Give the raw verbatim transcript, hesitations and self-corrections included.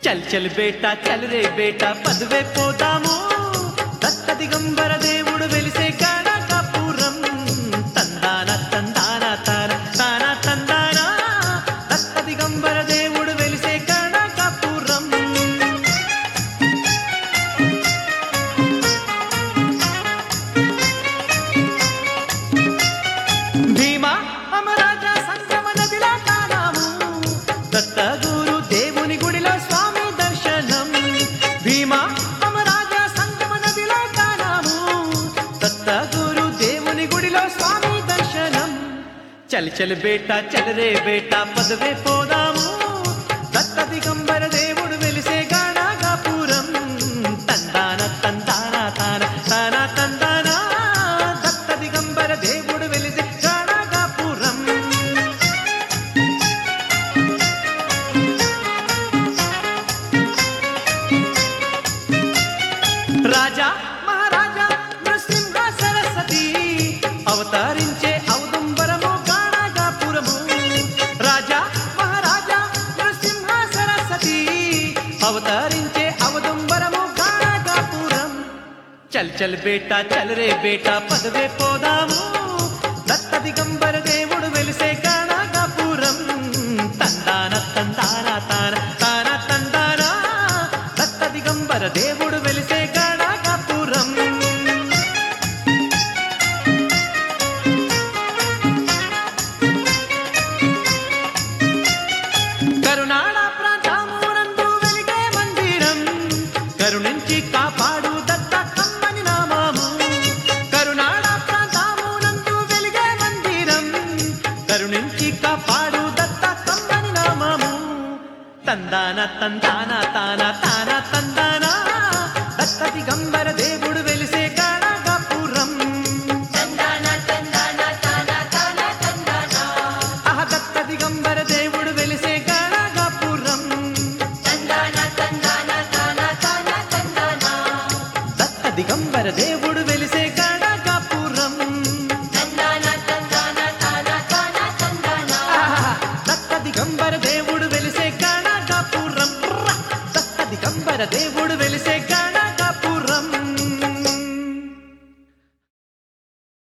చల్ చల్ బేటా చల్ రే బేటా పదువే పోదాము దత్త దిగంబర దేవుడు వెలిసే కనకాపురం తందాన తందాన తాన తాన తందాన దత్త దిగంబర దేవుడు వెలిసే కనకాపురం భీమా అమరాజా సంగమ నదిలా తానాము దత్త గురు దేవుని గుడిలో స్వామి దర్శనం భీమా అమరాజా సంగమ నదిలో తానాము దత్త గురు దేవుని గుడిలో స్వామి దర్శనం చల్ చల్ బేటా చల్ రే బేటా పదవే పోదాము దత్త దిగంబర దేవుడు వెలిసే గణగాపురం తందాన తందాన తాన తాన తందాన దత్త దిగంబర దేవుడు వెలిసే గణగాపురం రాజా మహారాజా నృసింహ సరస్వతి అవతరించే ఔదుంబరము గణగాపురము రాజా మహారాజా నృసింహ సరస్వతి అవతరించే ఔదుంబరము గణగాపురం చల్ చల్ బేటా చల్ రే బేటా పదవే పోదాము దత్త దిగంబర దేవుడు వెలిసే గణగాపురం తందాన తందాన తాన తాన తందాన దత్త దిగంబర దేవుడు వెలిసే గణగాపురం కరునాడ ప్రాంతమునందు వెలిగే మందిరం కరుణించి కాపాడు దత్త కమ్మని నామము కరునాడ ప్రాంతమునందు వెలిగే మందిరం కరుణించి కాపాడు దత్త కమ్మని నామము తందాన తందాన తాన తాన తందాన దత్త దిగంబర దేవుడు